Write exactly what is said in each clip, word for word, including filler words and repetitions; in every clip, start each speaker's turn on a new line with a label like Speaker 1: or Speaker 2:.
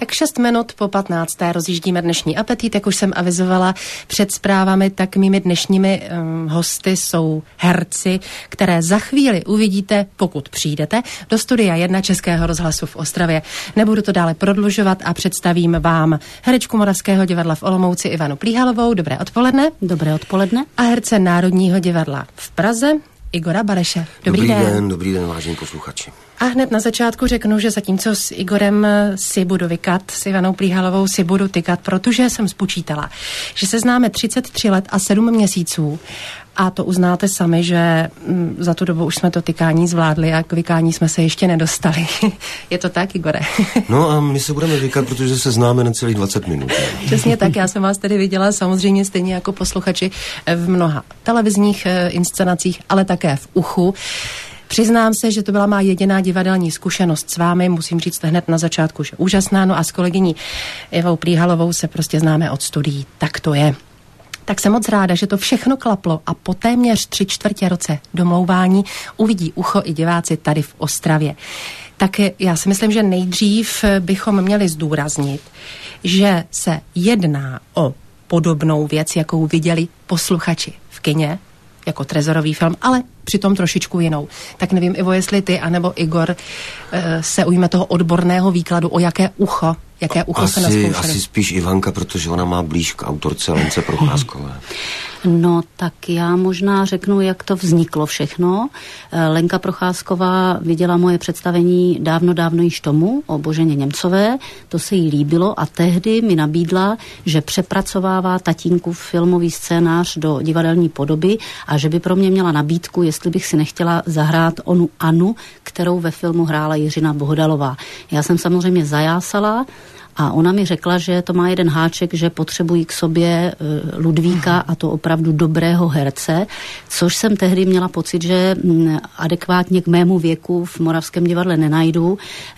Speaker 1: Tak šest minut po patnácté rozjíždíme dnešní apetit, jak už jsem avizovala před zprávami, tak mými dnešními um, hosty jsou herci, které za chvíli uvidíte, pokud přijdete, do studia jedna Českého rozhlasu v Ostravě. Nebudu to dále prodlužovat a představím vám herečku Moravského divadla v Olomouci Ivanu Plíhalovou. Dobré odpoledne.
Speaker 2: Dobré odpoledne.
Speaker 1: A herce Národního divadla v Praze Igora Bareše. Dobrý,
Speaker 3: dobrý den.
Speaker 1: den.
Speaker 3: Dobrý den, vážení posluchači.
Speaker 1: A hned na začátku řeknu, že zatímco s Igorem si budu vykat, s Ivanou Plíhalovou si budu tykat, protože jsem spočítala, že se známe třicet tři let a sedm měsíců a to uznáte sami, že m, za tu dobu už jsme to tykání zvládli a k vykání jsme se ještě nedostali. Je to tak, Igore?
Speaker 3: No a my se budeme vykat, protože se známe necelých dvacet minut.
Speaker 1: Přesně tak, já jsem vás tedy viděla samozřejmě stejně jako posluchači v mnoha televizních e, inscenacích, ale také v uchu. Přiznám se, že to byla má jediná divadelní zkušenost s vámi, musím říct hned na začátku, že úžasná, no a s kolegyní Ivou Plíhalovou se prostě známe od studií, tak to je. Tak jsem moc ráda, že to všechno klaplo a po téměř tři čtvrtě roce domlouvání uvidí ucho i diváci tady v Ostravě. Tak já si myslím, že nejdřív bychom měli zdůraznit, že se jedná o podobnou věc, jakou viděli posluchači v kině, jako trezorový film, ale přitom trošičku jinou. Tak nevím, Ivo, jestli ty anebo Igor e, se ujme toho odborného výkladu, o jaké ucho, jaké ucho
Speaker 3: asi,
Speaker 1: se naskoušeli.
Speaker 3: Asi spíš Ivanka, protože ona má blíž k autorce Lence Procházkové.
Speaker 2: No, tak já možná řeknu, jak to vzniklo všechno. Lenka Procházková viděla moje představení dávno, dávno již tomu o Boženě Němcové. To se jí líbilo a tehdy mi nabídla, že přepracovává tatínkův filmový scénář do divadelní podoby a že by pro mě měla nabídku, jestli bych si nechtěla zahrát onu Anu, kterou ve filmu hrála Jiřina Bohdalová. Já jsem samozřejmě zajásala a ona mi řekla, že to má jeden háček, že potřebují k sobě Ludvíka a to opravdu dobrého herce, což jsem tehdy měla pocit, že adekvátně k mému věku v Moravském divadle nenajdu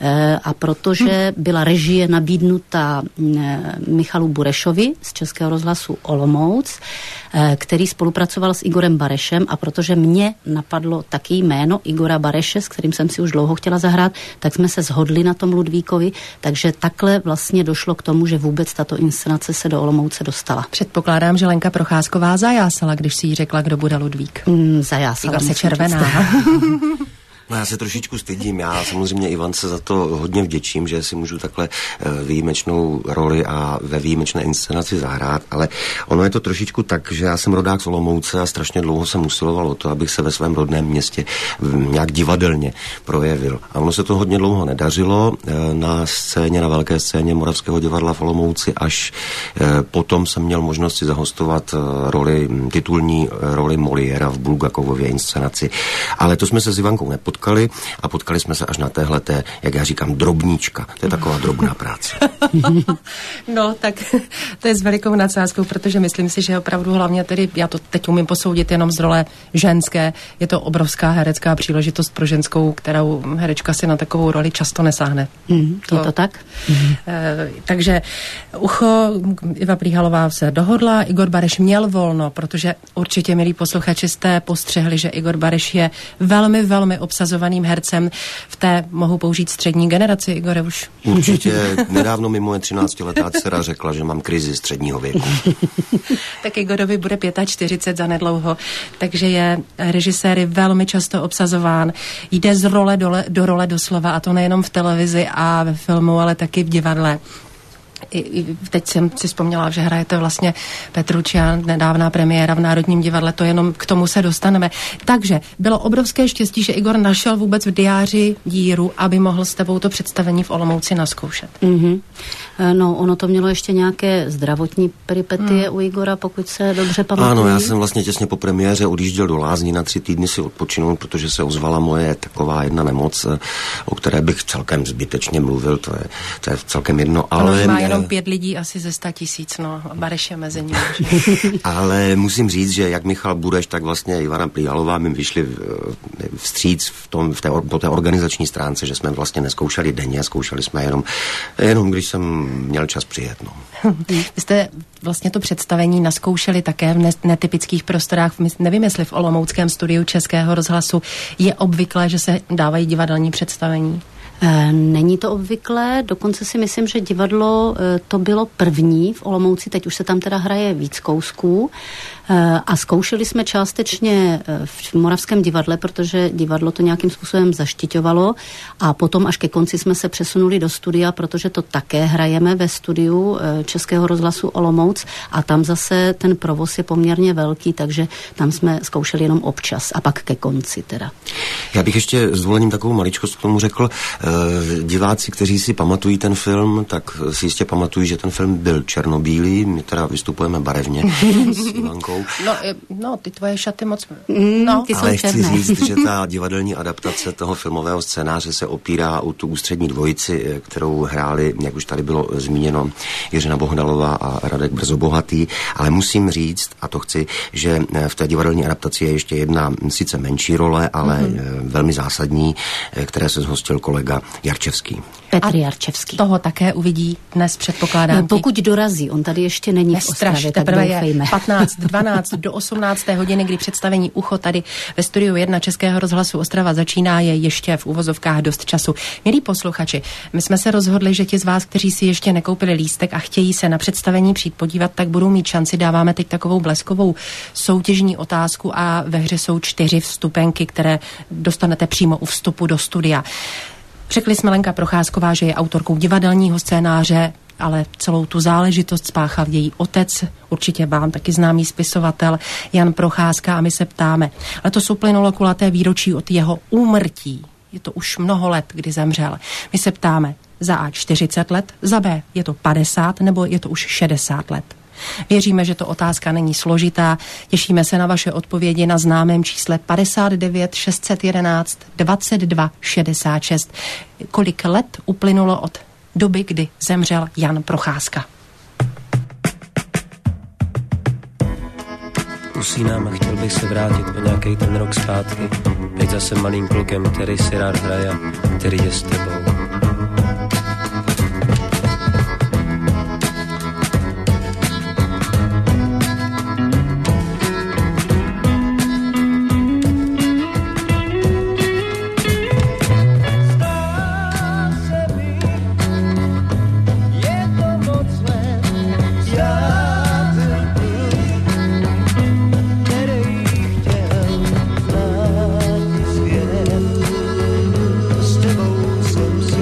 Speaker 2: a protože byla režie nabídnuta Michalu Burešovi z Českého rozhlasu Olomouc, který spolupracoval s Igorem Barešem a protože mě napadlo taky jméno Igora Bareše, s kterým jsem si už dlouho chtěla zahrát, tak jsme se shodli na tom Ludvíkovi, takže takhle vlastně došlo k tomu, že vůbec tato inscenace se do Olomouce dostala.
Speaker 1: Předpokládám, že Lenka Procházková zajásala, když si jí řekla, kdo bude Ludvík.
Speaker 2: Mm, zajásala.
Speaker 1: Igor se červená.
Speaker 3: No já se trošičku stydím, já samozřejmě Ivance za to hodně vděčím, že si můžu takhle výjimečnou roli a ve výjimečné inscenaci zahrát, ale ono je to trošičku tak, že já jsem rodák z Olomouce a strašně dlouho jsem usiloval o to, abych se ve svém rodném městě nějak divadelně projevil. A ono se to hodně dlouho nedařilo na scéně, na velké scéně Moravského divadla v Olomouci, až potom jsem měl možnost si zahostovat roli, titulní roli Moliéra v Bulgakovově inscenaci. Ale to jsme se s Ivankou nepotkali. Potkali a potkali jsme se až na téhleté, jak já říkám, drobníčka. To je taková drobná práce.
Speaker 1: No, tak to je s velikou nadsázkou, protože myslím si, že opravdu hlavně tedy, já to teď umím posoudit jenom z role ženské, je to obrovská herecká příležitost pro ženskou, kterou herečka si na takovou roli často nesáhne.
Speaker 2: Mm, to, je to tak? Mm.
Speaker 1: E, takže ucho Iva Plíhalová se dohodla, Igor Bareš měl volno, protože určitě, milí posluchači, jste postřehli, že Igor Bareš je velmi, velmi obsazovaným hercem v té, mohu použít, střední generaci, Igore, už.
Speaker 3: Určitě. Nedávno mi moje třináctiletá dcera řekla, že mám krizi středního věku.
Speaker 1: Tak Igorovi bude čtyřicet pět za nedlouho, takže je režiséry velmi často obsazován. Jde z role do, do role doslova, a to nejenom v televizi a ve filmu, ale taky v divadle. I, i teď jsem si vzpomněla, že hrajete vlastně Petruccia, nedávná premiéra v Národním divadle, to jenom k tomu se dostaneme. Takže bylo obrovské štěstí, že Igor našel vůbec v diáři díru, aby mohl s tebou to představení v Olomouci naskoušet.
Speaker 2: Mm-hmm. No, ono to mělo ještě nějaké zdravotní peripetie mm. u Igora, pokud se dobře pamatuju.
Speaker 3: Ano, já jsem vlastně těsně po premiéře odjížděl do Lázní na tři týdny si odpočinout, protože se ozvala moje taková jedna nemoc, o které bych celkem zbytečně mluvil, to je, to je celkem jedno, ale...
Speaker 1: Ono má jenom pět lidí asi ze sta tisíc, no, Bareš je mezi nimi.
Speaker 3: Ale musím říct, že jak Michal Bureš, tak vlastně Ivana Plíhalová mi vyšli vstříc v tom, v té, po té organizační stránce, že jsme vlastně neskoušeli denně, zkoušeli jsme jenom, jenom když jsem měl čas přijet, no.
Speaker 1: Vy jste vlastně to představení naskoušeli také v netypických prostorách. Nevím, jestli v olomouckém studiu Českého rozhlasu je obvyklé, že se dávají divadelní představení.
Speaker 2: Není to obvyklé, dokonce si myslím, že divadlo to bylo první v Olomouci, teď už se tam teda hraje víc kousků a zkoušeli jsme částečně v Moravském divadle, protože divadlo to nějakým způsobem zaštiťovalo a potom až ke konci jsme se přesunuli do studia, protože to také hrajeme ve studiu Českého rozhlasu Olomouc a tam zase ten provoz je poměrně velký, takže tam jsme zkoušeli jenom občas a pak ke konci teda.
Speaker 3: Já bych ještě s dovolením takovou maličkost k tomu řekl. Diváci, kteří si pamatují ten film, tak si jistě pamatují, že ten film byl černobílý, my teda vystupujeme barevně s Ivankou.
Speaker 1: No, no, ty tvoje šaty moc...
Speaker 2: No, ty
Speaker 3: ale
Speaker 2: jsou
Speaker 3: chci
Speaker 2: černé.
Speaker 3: říct, že ta divadelní adaptace toho filmového scénáře se opírá o tu ústřední dvojici, kterou hráli, jak už tady bylo zmíněno, Jiřina Bohdalová a Radek Brzobohatý, ale musím říct, a to chci, že v té divadelní adaptaci je ještě jedna sice menší role, ale mm-hmm. velmi zásadní, které se zhostil kolega Jarčevský.
Speaker 2: Petr Jarčevský.
Speaker 1: Toho také uvidí dnes, předpokládám.
Speaker 2: No, pokud dorazí, on tady ještě není v Ostravě, tak doufejme.
Speaker 1: patnáct dvanáct do osmnácté hodiny, kdy představení Ucho tady ve studiu jedna Českého rozhlasu Ostrava začíná, je ještě v uvozovkách dost času. Milí posluchači, my jsme se rozhodli, že ti z vás, kteří si ještě nekoupili lístek a chtějí se na představení přijít podívat, tak budou mít šanci. Dáváme teď takovou bleskovou soutěžní otázku a ve hře jsou čtyři vstupenky, které dostanete přímo u vstupu do studia. Řekli jsme Lenka Procházková, že je autorkou divadelního scénáře, ale celou tu záležitost spáchal její otec, určitě vám taky známý spisovatel Jan Procházka, a my se ptáme. Letos uplynulo kulaté výročí od jeho úmrtí. Je to už mnoho let, kdy zemřel. My se ptáme, za A čtyřicet let, za B je to padesát nebo je to už šedesát let. Věříme, že to otázka není složitá. Těšíme se na vaše odpovědi na známém čísle padesát devět šest set jedenáct dvacet dva šedesát šest. Kolik let uplynulo od doby, kdy zemřel Jan Procházka?
Speaker 4: Usínám a chtěl bych se vrátit o nějaký ten rok zpátky. Teď zase malým klukem, který si rád hraje, který je s tebou.
Speaker 5: S tebou jsem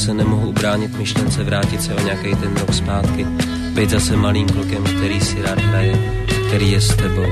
Speaker 4: se nemohu ubránit myšlence vrátit se o nějaký ten rok zpátky. Být zase malým klukem, který si rád hraje, který je s tebou.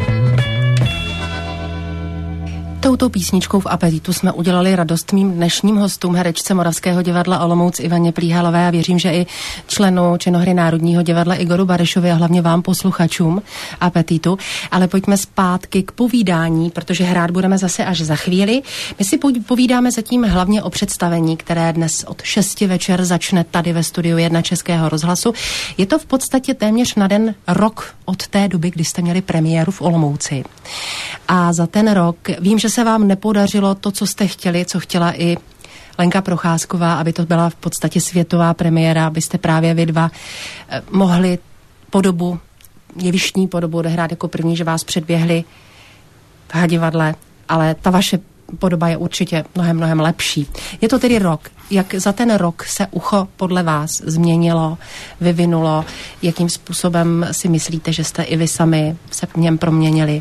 Speaker 1: Touto písničkou v Apetitu jsme udělali radost mým dnešním hostům, herečce Moravského divadla Olomouc Ivaně Plíhalové, a věřím, že i členu činohry Národního divadla Igoru Barešovi a hlavně vám posluchačům Apetitu. Ale pojďme zpátky k povídání, protože hrát budeme zase až za chvíli. My si povídáme zatím hlavně o představení, které dnes od šesti večer začne tady ve studiu jedna Českého rozhlasu. Je to v podstatě téměř na den rok od té doby, kdy jste měli premiéru v Olomouci. A za ten rok vím, že se vám nepodařilo to, co jste chtěli, co chtěla i Lenka Procházková, aby to byla v podstatě světová premiéra, abyste právě vy dva eh, mohli podobu, jevištní podobu odehrát jako první, že vás předběhli v Hadivadle, ale ta vaše podoba je určitě mnohem, mnohem lepší. Je to tedy rok. Jak za ten rok se ucho podle vás změnilo, vyvinulo? Jakým způsobem si myslíte, že jste i vy sami se v něm proměnili?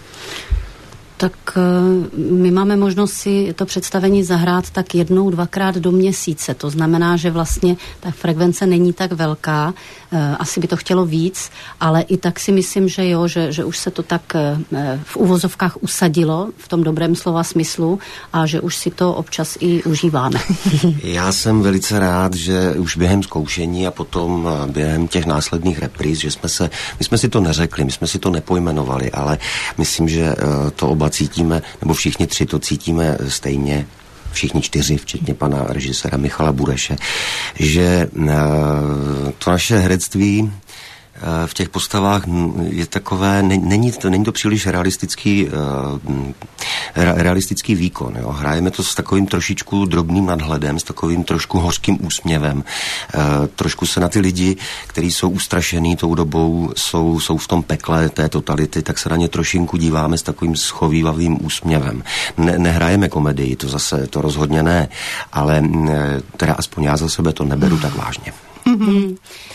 Speaker 2: Tak my máme možnost si to představení zahrát tak jednou, dvakrát do měsíce. To znamená, že vlastně ta frekvence není tak velká. Asi by to chtělo víc, ale i tak si myslím, že jo, že, že už se to tak v uvozovkách usadilo, v tom dobrém slova smyslu, a že už si to občas i užíváme.
Speaker 3: Já jsem velice rád, že už během zkoušení a potom během těch následných repríz, že jsme se, my jsme si to neřekli, my jsme si to nepojmenovali, ale myslím, že to oba cítíme, nebo všichni tři to cítíme stejně, všichni čtyři, včetně pana režiséra Michala Bureše, že to naše herectví v těch postavách je takové, není to, není to příliš realistický, realistický výkon. Jo. Hrajeme to s takovým trošičku drobným nadhledem, s takovým trošku hořkým úsměvem. Trošku se na ty lidi, kteří jsou ustrašený tou dobou, jsou, jsou v tom pekle té totality, tak se na ně trošinku díváme s takovým schovívavým úsměvem. Ne, nehrajeme komedii, to zase, to rozhodně ne, ale teda aspoň já za sebe to neberu tak vážně.
Speaker 2: Mm-hmm.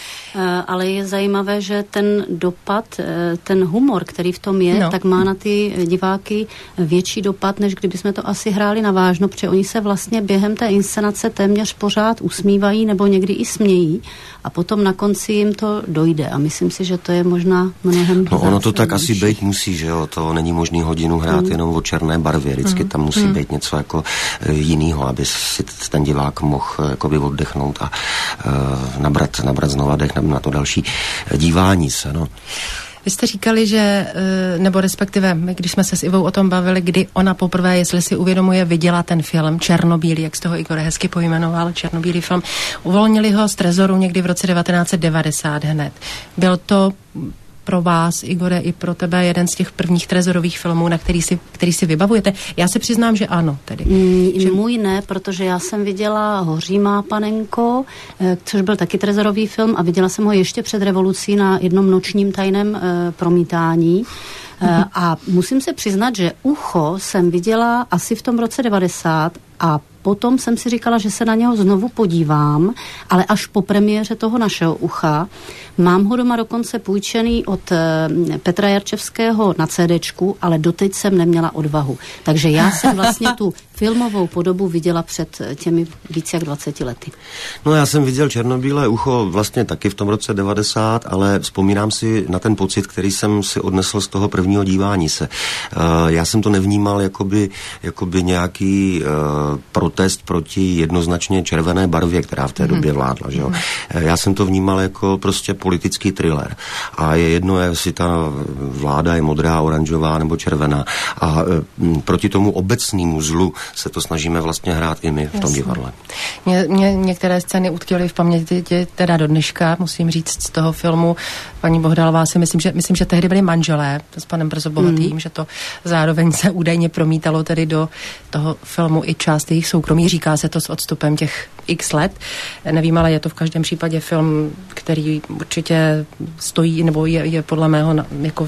Speaker 2: Ale je zajímavé, že ten dopad, ten humor, který v tom je, no. tak má na ty diváky větší dopad, než kdyby jsme to asi hráli na vážno, protože oni se vlastně během té inscenace téměř pořád usmívají nebo někdy i smějí a potom na konci jim to dojde a myslím si, že to je možná mnohem
Speaker 3: No ono to tak asi být musí, že jo, to není možný hodinu hrát mm. jenom o černé barvě, vždycky mm. tam musí mm. být něco jako jinýho, aby si ten divák mohl jakoby oddechnout a uh, nabrat, nabrat znova dech na to další dívání se, no.
Speaker 1: Vy jste říkali, že, nebo respektive, my, když jsme se s Ivou o tom bavili, kdy ona poprvé, jestli si uvědomuje, viděla ten film Černobílý, jak z toho Igor hezky pojmenoval, Černobílý film, uvolnili ho z trezoru někdy v roce devatenáct set devadesát hned. Byl to pro vás, Igore, i pro tebe jeden z těch prvních trezorových filmů, na který si, který si vybavujete? Já se přiznám, že ano. Tedy.
Speaker 2: Mm,
Speaker 1: že...
Speaker 2: Můj ne, protože já jsem viděla Hoří má panenko, což byl taky trezorový film a viděla jsem ho ještě před revolucí na jednom nočním tajném e, promítání. Mm-hmm. A musím se přiznat, že Ucho jsem viděla asi v tom roce devadesát a potom jsem si říkala, že se na něho znovu podívám, ale až po premiéře toho našeho Ucha. Mám ho doma dokonce půjčený od Petra Jarčevského na CDčku, ale doteď jsem neměla odvahu. Takže já jsem vlastně tu filmovou podobu viděla před těmi více jak dvaceti lety.
Speaker 3: No já jsem viděl Černobílé ucho vlastně taky v tom roce devadesát, ale vzpomínám si na ten pocit, který jsem si odnesl z toho prvního dívání se. Uh, já jsem to nevnímal jakoby, jakoby nějaký uh, protest proti jednoznačně červené barvě, která v té době vládla. Že jo? Já jsem to vnímal jako prostě politický thriller. A je jedno, jestli ta vláda je modrá, oranžová nebo červená. A uh, proti tomu obecnému zlu se to snažíme vlastně hrát i my v tom Jasně. divadle.
Speaker 1: Mě, mě některé scény utkvěly v paměti teda do dneška, musím říct, z toho filmu. Paní Bohdalová si myslím, že, myslím, že tehdy byli manželé s panem Brzobohatým, mm. že to zároveň se údajně promítalo tedy do toho filmu i část jejich soukromí. Říká se to s odstupem těch x let. Nevím, ale je to v každém případě film, který určitě stojí, nebo je, je podle mého na, jako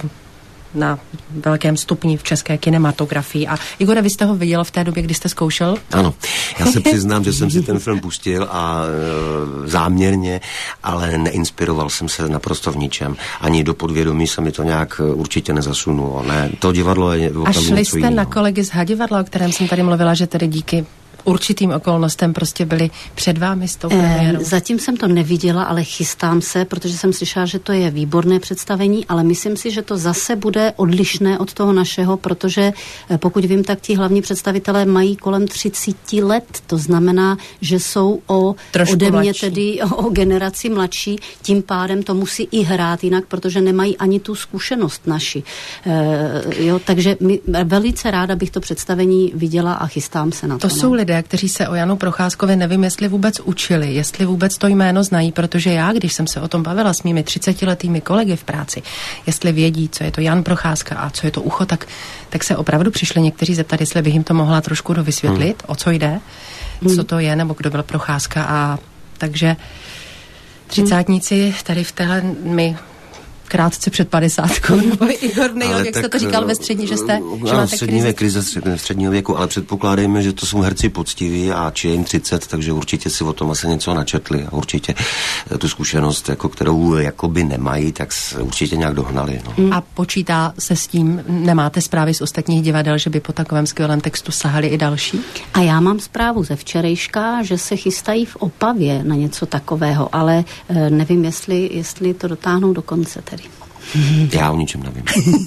Speaker 1: na velkém stupni v české kinematografii. A Igore, vy jste ho viděl v té době, kdy jste zkoušel?
Speaker 3: Ano. Já se přiznám, že jsem si ten film pustil a e, záměrně, ale neinspiroval jsem se naprosto v ničem. Ani do podvědomí se mi to nějak určitě nezasunulo. Ne, to divadlo je opravdu
Speaker 1: A šli jste na kolegy z Hadivadla, o kterém jsem tady mluvila, že tedy díky určitým okolnostem prostě byli před vámi s tou premiérou?
Speaker 2: Eh, zatím jsem to neviděla, ale chystám se, protože jsem slyšela, že to je výborné představení, ale myslím si, že to zase bude odlišné od toho našeho, protože eh, pokud vím, tak ti hlavní představitelé mají kolem třicet let. To znamená, že jsou o
Speaker 1: Trošku
Speaker 2: ode mě
Speaker 1: mladší.
Speaker 2: tedy o, o generaci mladší, tím pádem to musí i hrát jinak, protože nemají ani tu zkušenost naši. E, jo, takže my, velice ráda bych to představení viděla a chystám se na to.
Speaker 1: To jsou lidé, kteří se o Janu Procházkovi nevím, jestli vůbec učili, jestli vůbec to jméno znají, protože já, když jsem se o tom bavila s mými třicetiletými kolegy v práci, jestli vědí, co je to Jan Procházka a co je to ucho, tak, tak se opravdu přišli někteří zeptat, jestli bych jim to mohla trošku dovysvětlit, hmm. o co jde, hmm. co to je, nebo kdo byl Procházka. A takže třicátníci tady v téhle my krátce před padesátkou, nebo Igor Nejok, jak jste to říkal ve střední, že jste, že
Speaker 3: ano,
Speaker 1: máte
Speaker 3: střední
Speaker 1: krizi.
Speaker 3: krize středního věku, ale předpokládejme, že to jsou herci poctiví a či je jim třicet, takže určitě si o tom asi něco načetli a určitě tu zkušenost, jako kterou jakoby nemají, tak se určitě nějak dohnali. No.
Speaker 1: A počítá se s tím, nemáte zprávy z ostatních divadel, že by po takovém skvělém textu sahali i další?
Speaker 2: A já mám zprávu ze včerejška, že se chystají v Opavě na něco takového, ale e, nevím, jestli, jestli to dotáhnou do konce tedy.
Speaker 3: Já o ničem nevím.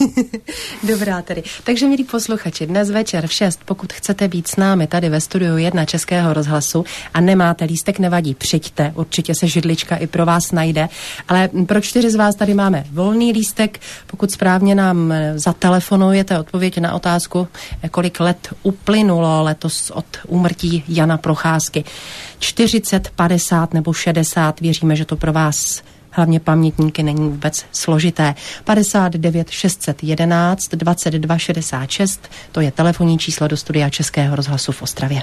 Speaker 1: Dobrá tedy. Takže, milí posluchači, dnes večer v šest, pokud chcete být s námi tady ve studiu jedna Českého rozhlasu a nemáte lístek, nevadí, přijďte. Určitě se židlička i pro vás najde. Ale pro čtyři z vás tady máme volný lístek. Pokud správně nám zatelefonujete odpověď na otázku, kolik let uplynulo letos od úmrtí Jana Procházky. čtyřicet, padesát nebo šedesát. Věříme, že to pro vás hlavně pamětníky není vůbec složité. padesát devět šest set jedenáct dvacet dva šedesát šest, to je telefonní číslo do studia Českého rozhlasu v Ostravě.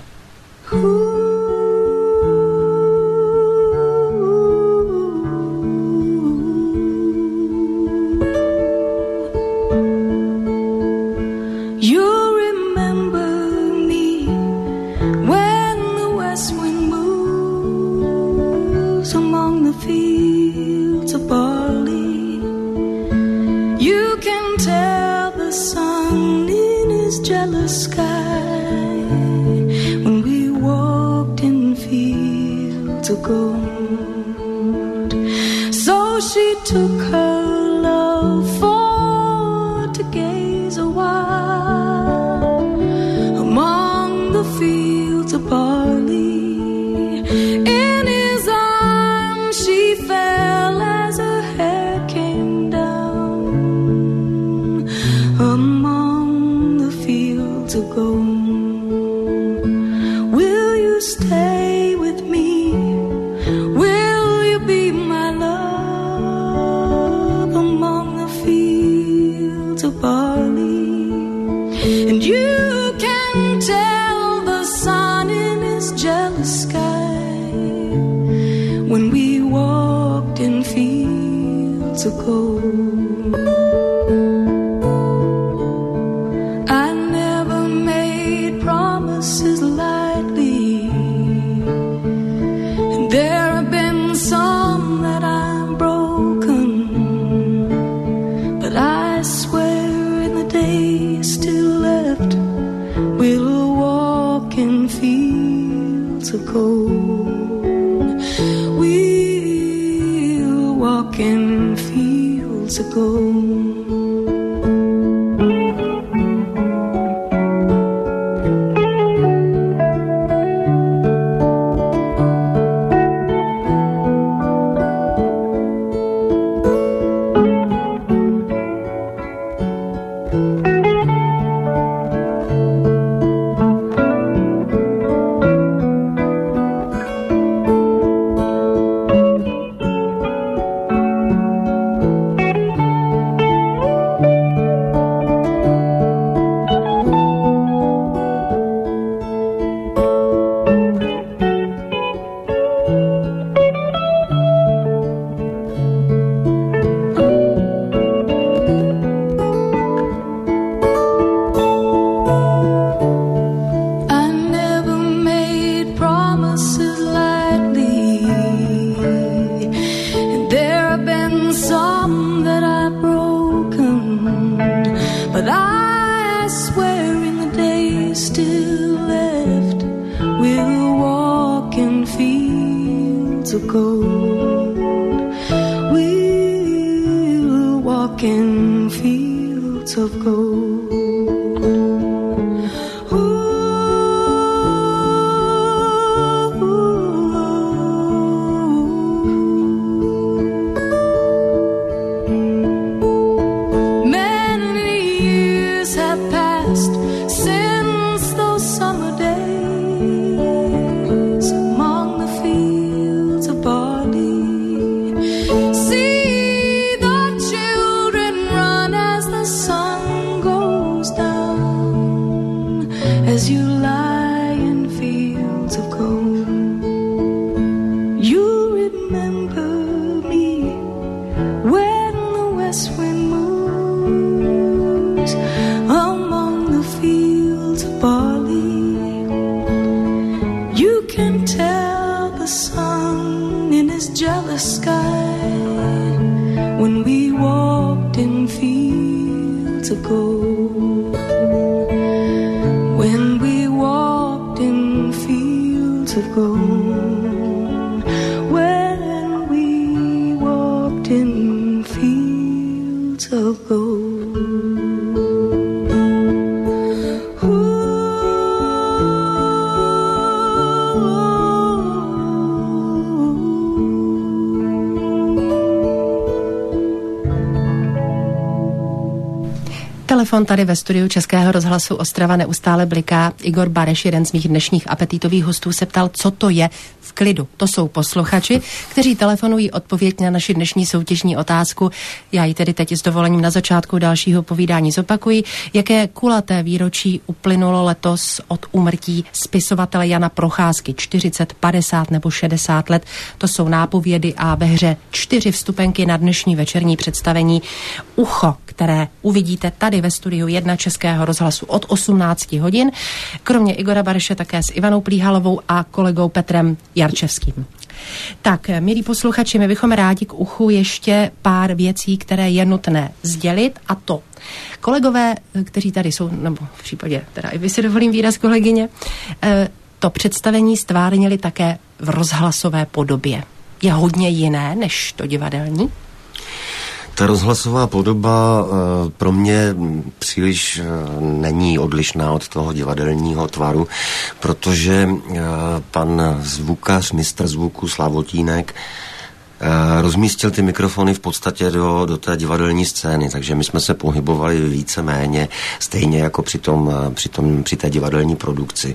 Speaker 5: But I swear in the days still left, we'll of gold. We'll walk in fields of gold.
Speaker 1: Telefon tady ve studiu Českého rozhlasu Ostrava neustále bliká. Igor Bareš, jeden z mých dnešních apetitových hostů, se ptal, co to je v klidu. To jsou posluchači, kteří telefonují odpověď na naši dnešní soutěžní otázku. Já ji tedy teď s dovolením na začátku dalšího povídání zopakuji. Jaké kulaté výročí uplynulo letos od úmrtí spisovatele Jana Procházky? čtyřicet, padesát nebo šedesát let. To jsou nápovědy a ve hře čtyři vstupenky na dnešní večerní představení Ucho, které uvidíte tady ve studiu jedna Českého rozhlasu od osmnácti hodin. Kromě Igora Bareše také s Ivanou Plíhalovou a kolegou Petrem Jarčevským. Tak, milí posluchači, my bychom rádi k Uchu ještě pár věcí, které je nutné sdělit, a to kolegové, kteří tady jsou, nebo v případě, teda i vy si dovolím výraz, kolegyně, to představení stvárnili také v rozhlasové podobě. Je hodně jiné než to divadelní?
Speaker 3: Ta rozhlasová podoba pro mě příliš není odlišná od toho divadelního tvaru, protože pan zvukař, mistr zvuku Slavotínek rozmístil ty mikrofony v podstatě do, do té divadelní scény, takže my jsme se pohybovali víceméně stejně jako při, tom, při, tom, při té divadelní produkci.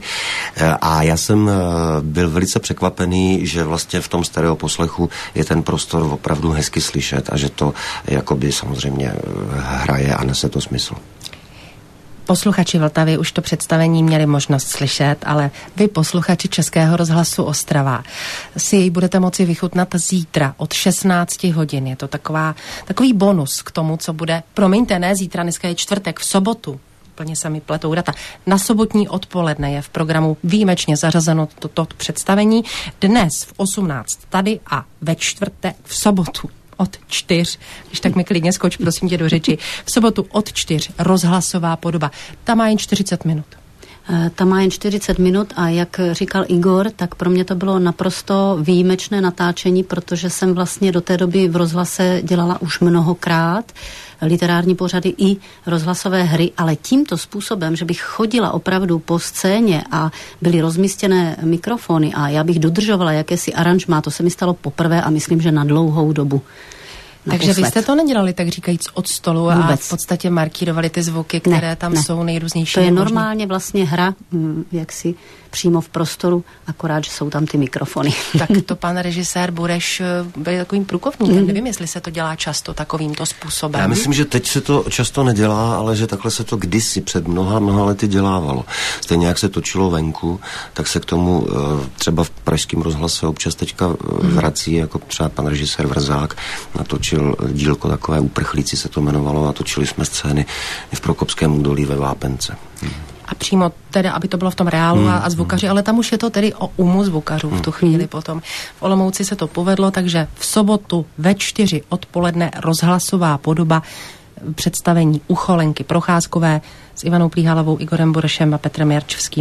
Speaker 3: A já jsem byl velice překvapený, že vlastně v tom stereoposlechu je ten prostor opravdu hezky slyšet a že to jakoby samozřejmě hraje a nese to smysl.
Speaker 1: Posluchači Vltavy už to představení měli možnost slyšet, ale vy, posluchači Českého rozhlasu Ostrava, si jej budete moci vychutnat zítra od šestnácti hodin. Je to taková, takový bonus k tomu, co bude, promiňte, ne zítra, dneska je čtvrtek, v sobotu, úplně se mi pletou data, na sobotní odpoledne je v programu výjimečně zařazeno toto představení. Dnes v osmnáct tady a ve čtvrtek v sobotu od čtyř, když tak mi klidně skoč, prosím tě, do řeči. V sobotu od čtyř rozhlasová podoba. Ta má jen čtyřicet minut.
Speaker 2: Ta má jen čtyřicet minut a jak říkal Igor, tak pro mě to bylo naprosto výjimečné natáčení, protože jsem vlastně do té doby v rozhlase dělala už mnohokrát literární pořady i rozhlasové hry, ale tímto způsobem, že bych chodila opravdu po scéně a byly rozmístěné mikrofony a já bych dodržovala jakési aranžmá, to se mi stalo poprvé a myslím, že na dlouhou dobu.
Speaker 1: Takže
Speaker 2: naposled.
Speaker 1: Vy jste to nedělali, tak říkajíc, od stolu
Speaker 2: Vůbec.
Speaker 1: A v podstatě markírovali ty zvuky, které
Speaker 2: ne,
Speaker 1: tam
Speaker 2: ne.
Speaker 1: jsou nejrůznější.
Speaker 2: To je
Speaker 1: nemožný.
Speaker 2: normálně vlastně hra, jak si přímo v prostoru, akorát, že jsou tam ty mikrofony.
Speaker 1: Tak to pan režisér Bureš byl takovým průkopníkem. Mm. Nevím, jestli se to dělá často takovýmto způsobem.
Speaker 3: Já myslím, že teď se to často nedělá, ale že takhle se to kdysi před mnoha, mnoha lety dělávalo. Stejně jak se točilo venku, tak se k tomu třeba v pražském rozhlase občas teďka vrací, jako třeba pan režisér Vrzák natočil dílko takové Uprchlíci se to jmenovalo a točili jsme scény v Prokopském údolí ve Vápence. Hmm.
Speaker 1: A přímo teda, aby to bylo v tom reálu hmm. a, a zvukaři, ale tam už je to tedy o umu zvukařů v tu chvíli potom. V Olomouci se to povedlo, takže v sobotu ve čtyři odpoledne rozhlasová podoba představení Ucho Lenky Procházkové s Ivanou Plíhalovou, Igorem Burešem a Petrem Jarčevským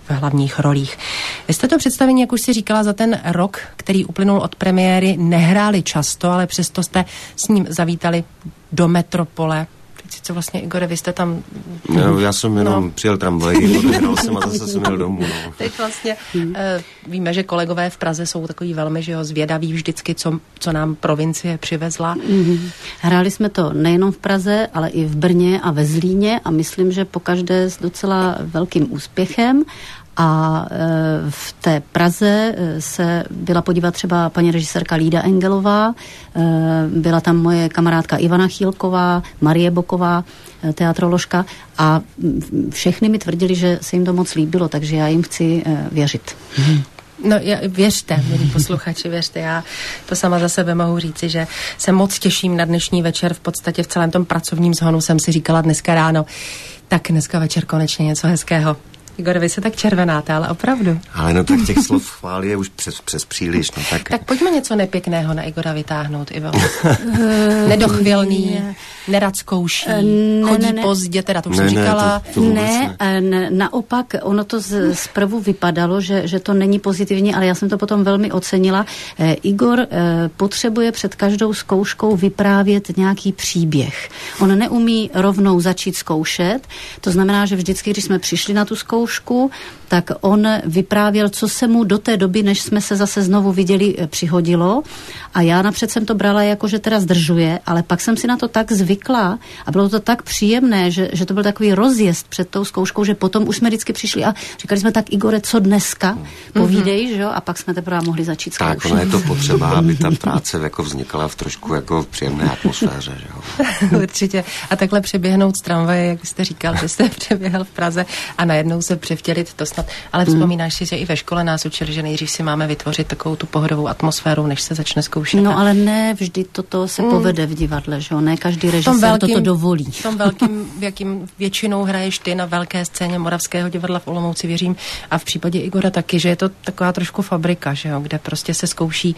Speaker 1: v hlavních rolích. Vy jste to představení, jak už si říkala, za ten rok, který uplynul od premiéry, nehráli často, ale přesto jste s ním zavítali do Metropole. Co vlastně, Igore, vy jste tam...
Speaker 3: No, já jsem jenom no. přijel tramvají, odehrál jsem a zase jsem jel domů. No.
Speaker 1: Teď vlastně uh, víme, že kolegové v Praze jsou takový velmi, že jo, zvědaví vždycky, co, co nám provincie přivezla.
Speaker 2: Mm-hmm. Hráli jsme to nejenom v Praze, ale i v Brně a ve Zlíně a myslím, že pokaždé s docela velkým úspěchem. A e, v té Praze se byla podívat třeba paní režisérka Lída Engelová, e, byla tam moje kamarádka Ivana Chýlková, Marie Boková, e, teatroložka a všechny mi tvrdili, že se jim to moc líbilo, takže já jim chci e, věřit.
Speaker 1: No já, věřte, milí posluchači, věřte, já to sama za sebe mohu říci, že se moc těším na dnešní večer, v podstatě v celém tom pracovním zhonu jsem si říkala dneska ráno, tak dneska večer konečně něco hezkého. Igor, vy se tak červenáte, ale opravdu.
Speaker 3: Ale no tak těch slov chválí je už přes, přes příliš. No, tak...
Speaker 1: tak pojďme něco nepěkného na Igora vytáhnout, Ivo. Nedochvilný, nerad zkouší, ne, chodí ne, ne. pozdě, teda to už ne, jsem říkala.
Speaker 2: Ne, to, to ne, ne, naopak, ono to z, zprvu vypadalo, že, že to není pozitivní, ale já jsem to potom velmi ocenila. E, Igor e, potřebuje před každou zkouškou vyprávět nějaký příběh. On neumí rovnou začít zkoušet, to znamená, že vždycky, když jsme přišli na tu zkoušku, tak on vyprávěl, co se mu do té doby, než jsme se zase znovu viděli, přihodilo. A já napřed jsem to brala jako, že teda zdržuje, ale pak jsem si na to tak zvykla a bylo to tak příjemné, že, že to byl takový rozjezd před tou zkouškou, že potom už jsme vždycky přišli a říkali jsme tak, Igore, co dneska? Povídej, mm-hmm. že jo? A pak jsme teprve mohli začít zkoušet.
Speaker 3: Tak, ono je to potřeba, aby ta práce jako vznikala v trošku jako v příjemné atmosféře, že jo?
Speaker 1: Určitě. A takhle přeběhnout z tramvaje, jak jste říkal, že jste přeběhal v Praze a najednou se převtělit, to snad. Ale vzpomínáš si, že i ve škole nás učili, že nejdřív si máme vytvořit takovou tu pohodovou atmosféru, než se začne zkoušet.
Speaker 2: No ale ne vždy toto se mm. povede v divadle, že jo? Ne každý režisér velkým, toto dovolí.
Speaker 1: V tom velkým, v jakým většinou hraješ ty na velké scéně Moravského divadla v Olomouci, věřím. A v případě Igora taky, že je to taková trošku fabrika, že jo? Kde prostě se zkouší.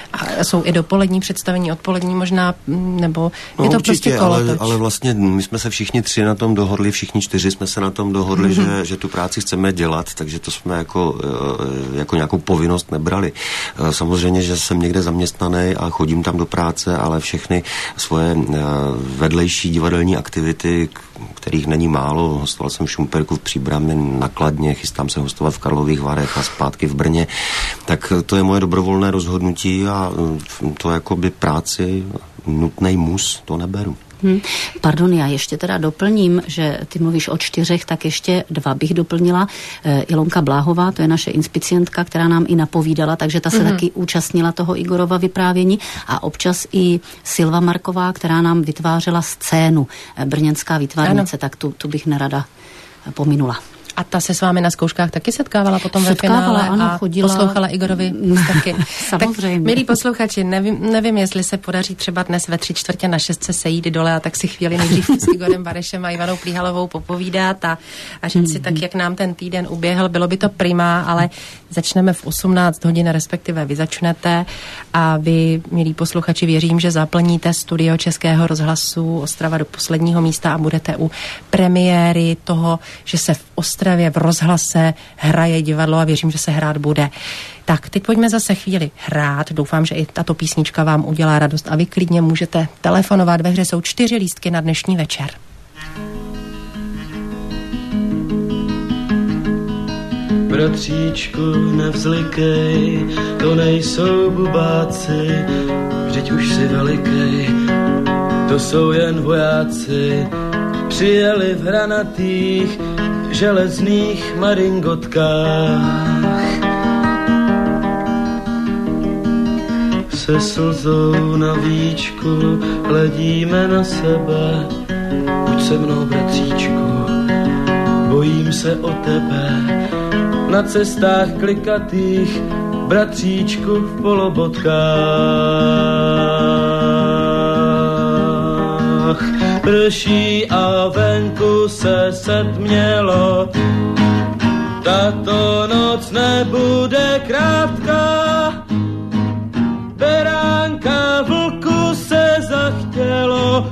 Speaker 1: A jsou i dopolední představení, odpolední možná, nebo
Speaker 3: no,
Speaker 1: je to
Speaker 3: určitě,
Speaker 1: prostě kolotoč.
Speaker 3: Ale, ale vlastně my jsme se všichni tři na tom dohodli, všichni čtyři jsme se na tom dohodli, mm-hmm. že, že tu práci chceme dělat, takže to jsme jako, jako nějakou povinnost nebrali. Samozřejmě, že jsem někde zaměstnaný a chodím tam do práce, ale všechny svoje vedlejší divadelní aktivity, kterých není málo, hostoval jsem v Šumperku, v Příbrami, na Kladně, chystám se hostovat v Karlových Varech a zpátky v Brně, tak to je moje dobrovolné rozhodnutí a to jakoby práci nutnej mus, to neberu.
Speaker 2: Hmm. Pardon, já ještě teda doplním, že ty mluvíš o čtyřech, tak ještě dva bych doplnila. E, Ilonka Bláhová, to je naše inspicientka, která nám i napovídala, takže ta se mm-hmm. taky účastnila toho Igorova vyprávění a občas i Silva Marková, která nám vytvářela scénu, e, brněnská výtvarnice, ano. tak tu, tu bych nerada pominula.
Speaker 1: A ta se s vámi na zkouškách taky setkávala potom
Speaker 2: setkávala,
Speaker 1: ve finále
Speaker 2: ano,
Speaker 1: a
Speaker 2: chodila.
Speaker 1: Poslouchala Igorovi taky.
Speaker 2: Samozřejmě.
Speaker 1: Tak, milí posluchači, nevím, nevím, jestli se podaří třeba dnes ve tři čtvrtě na šest se sejít dole a tak si chvíli nejdřív s Igorem Barešem a Ivanou Plíhalovou popovídat a, a říct si tak, jak nám ten týden uběhl. Bylo by to prima, ale začneme v osmnáct hodin, respektive vy začnete a vy, milí posluchači, věřím, že zaplníte studio Českého rozhlasu Ostrava do posledního místa a budete u premiéry toho, že se v Ostravě v rozhlase hraje divadlo a věřím, že se hrát bude. Tak, teď pojďme zase chvíli hrát. Doufám, že i tato písnička vám udělá radost a vy klidně můžete telefonovat. Ve hře jsou čtyři lístky na dnešní večer.
Speaker 6: Bratříčku, nevzlikej, to nejsou bubáci, vždyť už si velikej, to jsou jen vojáci, přijeli v hranatých železných maringotkách. Se slzou na víčku hledíme na sebe, buď se mnou, bratříčku, bojím se o tebe. Na cestách klikatých, bratříčku v polobotkách. Prší a venku se setmělo, tato noc nebude krátká. Beránka vlku se zachtělo,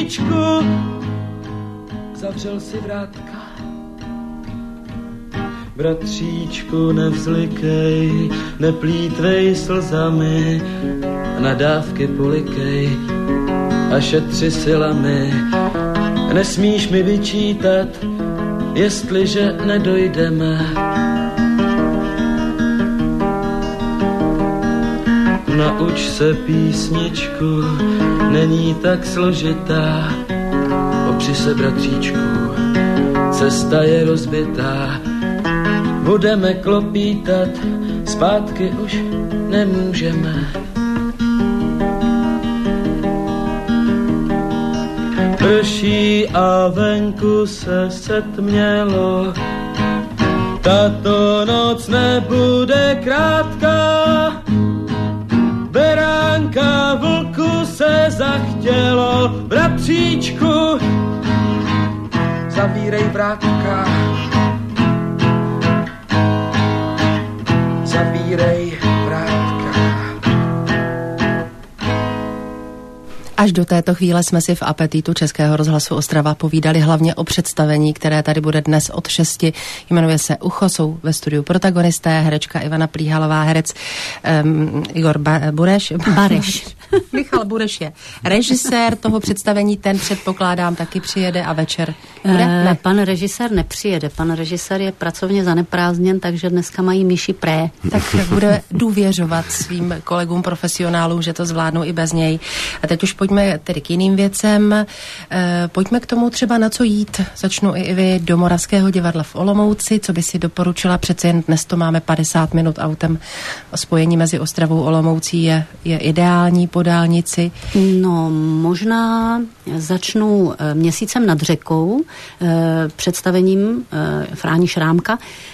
Speaker 6: bratříčku, zavřel si vrátka. Bratříčku, nevzlikej, neplýtvej slzami, nadávky polikej a šetři silami. Nesmíš mi vyčítat, jestliže nedojdeme. Nauč se písničku, není tak složitá. Opři se, bratříčku, cesta je rozbitá. Budeme klopítat, zpátky už nemůžeme. Prší a venku se setmělo, tato noc nebude krátká. Beránka vlku se zachtělo, bratříčku, zavírej vrátka. Zavírej vrátka.
Speaker 1: Až do této chvíle jsme si v Apetitu Českého rozhlasu Ostrava povídali hlavně o představení, které tady bude dnes od šesti. Jmenuje se Ucho, jsou ve studiu protagonisté, herečka Ivana Plíhalová, herec um, Igor ba- Bureš.
Speaker 2: Bareš.
Speaker 1: Michal Bureš je režisér toho představení, ten předpokládám taky přijede a večer bude?
Speaker 2: Ne. Pan režisér nepřijede, pan režisér je pracovně zaneprázdněn, takže dneska mají myši pré.
Speaker 1: Tak bude důvěřovat svým kolegům profesionálům, že to zvládnou i bez něj. A teď už pojďme tedy k jiným věcem. E, pojďme k tomu třeba na co jít. Začnu i vy do Moravského divadla v Olomouci. Co by si doporučila? Přece jen dnes to máme padesát minut autem. Spojení mezi Ostravou a Olomoucí je, je ideální po dálnici.
Speaker 2: No, možná začnu Měsícem nad řekou, představením Fráni Šrámka,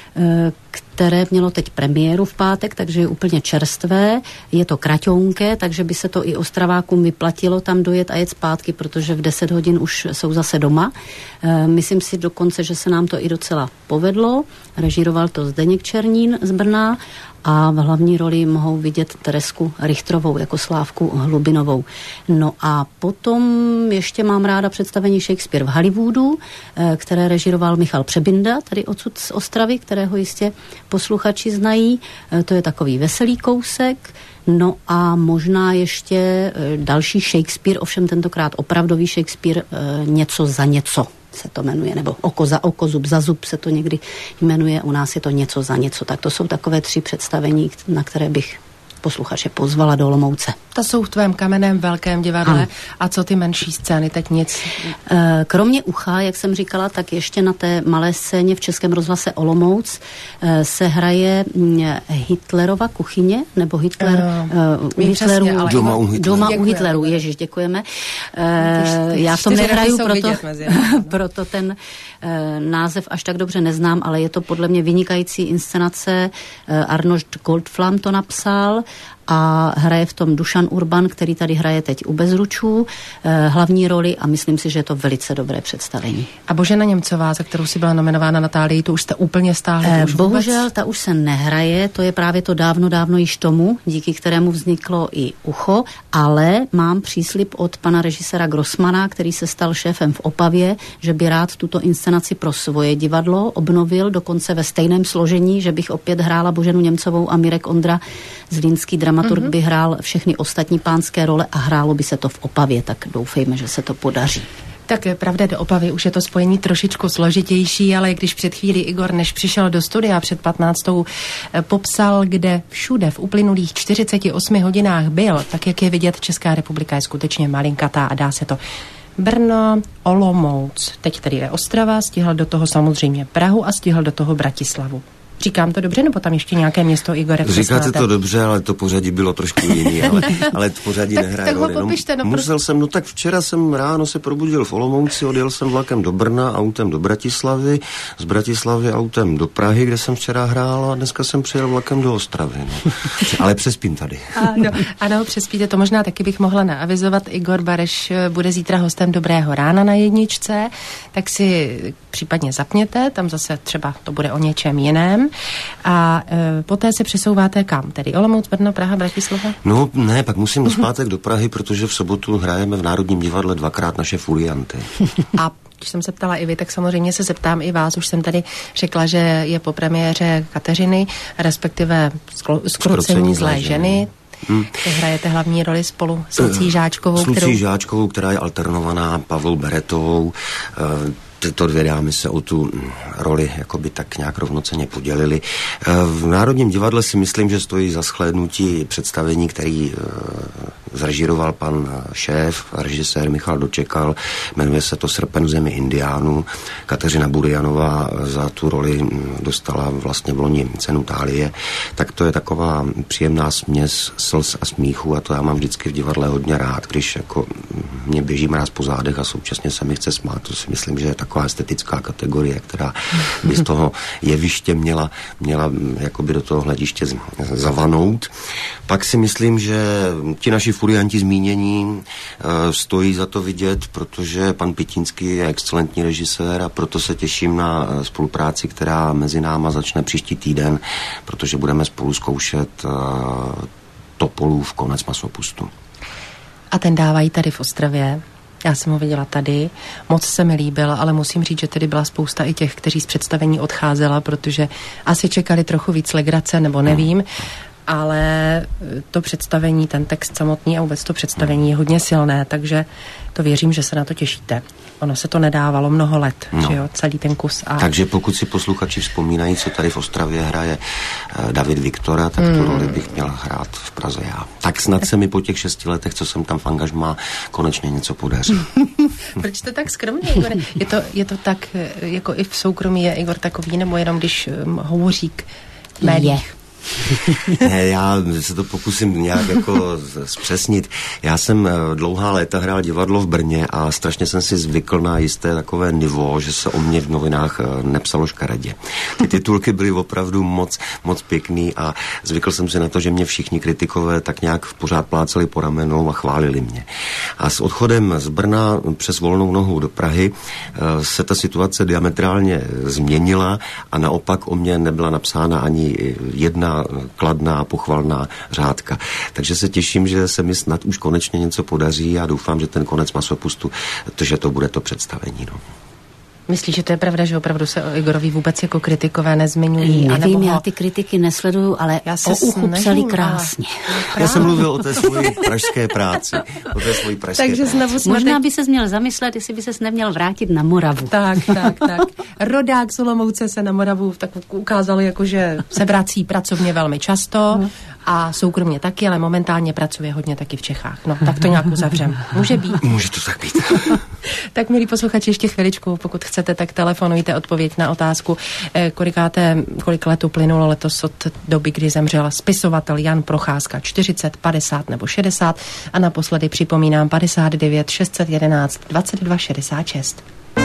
Speaker 2: které mělo teď premiéru v pátek, takže je úplně čerstvé. Je to kraťounké, takže by se to i Ostravákům vyplatilo tam dojet a jet zpátky, protože v deset hodin už jsou zase doma. Myslím si dokonce, že se nám to i docela povedlo. Režíroval to Zdeněk Černín z Brna a v hlavní roli mohou vidět Teresku Richtrovou jako Slávku Hlubinovou. No a potom ještě mám ráda představení Shakespeare v Hollywoodu, které režíroval Michal Přebinda, tady odsud z Ostravy, kterého jistě posluchači znají. To je takový veselý kousek. No a možná ještě další Shakespeare, ovšem tentokrát opravdový Shakespeare, Něco za něco se to jmenuje, nebo Oko za oko, zub za zub se to někdy jmenuje, u nás je to Něco za něco. Tak to jsou takové tři představení, na které bych posluchače pozvala do Olomouce.
Speaker 1: To jsou v tvém kamenném velkém divadle. Ano. A co ty menší scény, teď nic?
Speaker 2: Kromě Ucha, jak jsem říkala, tak ještě na té malé scéně v Českém rozhlase Olomouc se hraje Hitlerova kuchyně, nebo Hitler, uh, u Hitleru,
Speaker 3: přesně, doma u Hitleru.
Speaker 2: Doma u Hitleru, ježiš, děkujeme. Uh, já v tom nehraju, proto, proto ten uh, název až tak dobře neznám, ale je to podle mě vynikající inscenace. Uh, Arnošt Goldflam to napsal a hraje v tom Dušan Urban, který tady hraje teď u Bezručů, eh, hlavní roli a myslím si, že je to velice dobré představení.
Speaker 1: A Božena Němcová, za kterou si byla nominována Natálii, tu už jste úplně stáhli?
Speaker 2: Eh,
Speaker 1: už
Speaker 2: bohužel
Speaker 1: vůbec?
Speaker 2: Ta už se nehraje, to je právě to dávno, dávno již tomu, díky kterému vzniklo i Ucho, ale mám příslib od pana režiséra Grossmana, který se stal šéfem v Opavě, že by rád tuto inscenaci pro svoje divadlo obnovil, dokonce ve stejném složení, že bych opět hrála Boženu Němcovou a Mirek Ondra, zlínský dramaturg, mm-hmm. by hrál všechny ostatní pánské role a hrálo by se to v Opavě, tak doufejme, že se to podaří.
Speaker 1: Tak je pravda, do Opavy už je to spojení trošičku složitější, ale když před chvílí Igor, než přišel do studia před patnáctou, popsal, kde všude v uplynulých čtyřiceti osmi hodinách byl, tak jak je vidět, Česká republika je skutečně malinkatá a dá se to. Brno, Olomouc, teď tedy je Ostrava, stihl do toho samozřejmě Prahu a stihl do toho Bratislavu. Říkám to dobře, nebo tam ještě nějaké město, Igore?
Speaker 3: Říkáte to dobře, ale to pořadí bylo trošku jiný, ale, ale to pořadí nehraje roli. No,
Speaker 1: no,
Speaker 3: musel jsem, no tak včera jsem ráno se probudil v Olomouci, odjel jsem vlakem do Brna, autem do Bratislavy, z Bratislavy autem do Prahy, kde jsem včera hrál a dneska jsem přijel vlakem do Ostravy. No. Ale přespím tady.
Speaker 1: Ano, ano, přespíte, to možná taky bych mohla naavizovat. Igor Bareš bude zítra hostem Dobrého rána na jedničce, tak si případně zapněte, tam zase třeba to bude o něčem jiném. A e, poté se přesouváte kam? Tedy Olomouc, Brno, Praha, Bratislava?
Speaker 3: No ne, pak musím zpátek do Prahy, protože v sobotu hrajeme v Národním divadle dvakrát naše Fulianty.
Speaker 1: A když jsem se ptala i vy, tak samozřejmě se zeptám i vás. Už jsem tady řekla, že je po premiéře Kateřiny, respektive Zkrocení zlé ženy. Hmm. Hrajete hlavní roli spolu s Lucí Žáčkovou.
Speaker 3: S Lucí
Speaker 1: kterou...
Speaker 3: Žáčkovou, která je alternovaná Pavlou Beretovou. Tyto dvě dámy se o tu roli jakoby tak nějak rovnocenně podělili. V Národním divadle si myslím, že stojí za shlédnutí představení, který zrežíroval pan šéf, režisér Michal Dočekal. Jmenuje se to Srpen v zemi indiánů. Kateřina Burianová za tu roli dostala vlastně v loni cenu Thálie. Tak to je taková příjemná směs slz a smíchu a to já mám vždycky v divadle hodně rád, když jako mě běží mráz po zádech a současně se mi chce smát. To si myslím, že je taková estetická kategorie, která by z toho jeviště měla, měla jakoby do toho hlediště zavanout. Pak si myslím, že ti naši furianti zmínění uh, stojí za to vidět, protože pan Pitínský je excelentní režisér a proto se těším na spolupráci, která mezi náma začne příští týden, protože budeme spolu zkoušet uh, Topolův Konec masopustu.
Speaker 1: A ten dávají tady v Ostravě. Já jsem ho viděla tady, moc se mi líbil, ale musím říct, že tady byla spousta i těch, kteří z představení odcházela, protože asi čekali trochu víc legrace, nebo nevím, ale to představení, ten text samotný a vůbec to představení je hodně silné, takže to věřím, že se na to těšíte. Ono se to nedávalo mnoho let, no. Že jo, celý ten kus. A... Takže
Speaker 3: pokud si posluchači vzpomínají, co tady v Ostravě hraje uh, David Viktora, tak mm. tu roli bych měl hrát v Praze já. Tak snad se mi po těch šesti letech, co jsem tam v angažmá, konečně něco podaří.
Speaker 1: Proč to tak skromně, Igore? Je to, je to tak, jako i v soukromí je Igor takový, nebo jenom když um, hovoří k médiích?
Speaker 3: Ne, já se to pokusím nějak jako zpřesnit. Já jsem dlouhá léta hrál divadlo v Brně a strašně jsem si zvykl na jisté takové nivo, že se o mě v novinách nepsalo škaredě. Ty titulky byly opravdu moc, moc pěkný a zvykl jsem si na to, že mě všichni kritikové tak nějak pořád pláceli po ramenou a chválili mě. A s odchodem z Brna přes Volnou nohu do Prahy se ta situace diametrálně změnila a naopak o mě nebyla napsána ani jedna kladná, pochvalná řádka. Takže se těším, že se mi snad už konečně něco podaří a doufám, že ten Konec masopustu, že to bude to představení. No.
Speaker 1: Myslíš, že to je pravda, že opravdu se o Igorovi vůbec jako kritikové nezmiňují?
Speaker 2: Nevím, ho... já ty kritiky nesleduju, ale já se o uchu psali krásně.
Speaker 3: Ale... Já jsem mluvil o té svojí pražské práci. O té svojí pražské
Speaker 1: Takže
Speaker 3: práci.
Speaker 1: Znovu
Speaker 2: Možná
Speaker 1: teď...
Speaker 2: by ses měl zamyslet, jestli by ses neměl vrátit na Moravu.
Speaker 1: Tak, tak, tak. Rodák z Olomouce se na Moravu tak ukázal, jako, že se vrací pracovně velmi často a soukromně taky, ale momentálně pracuje hodně taky v Čechách. No, tak to nějak uzavřem. Může být.
Speaker 3: Může to tak být.
Speaker 1: Tak, milí posluchači, ještě chviličku, pokud chcete, tak telefonujte odpověď na otázku, kolikáte, kolik let uplynulo letos od doby, kdy zemřel spisovatel Jan Procházka, čtyřicet, padesát nebo šedesát a naposledy připomínám padesát devět, šest set jedenáct, dvacet dva, šedesát šest.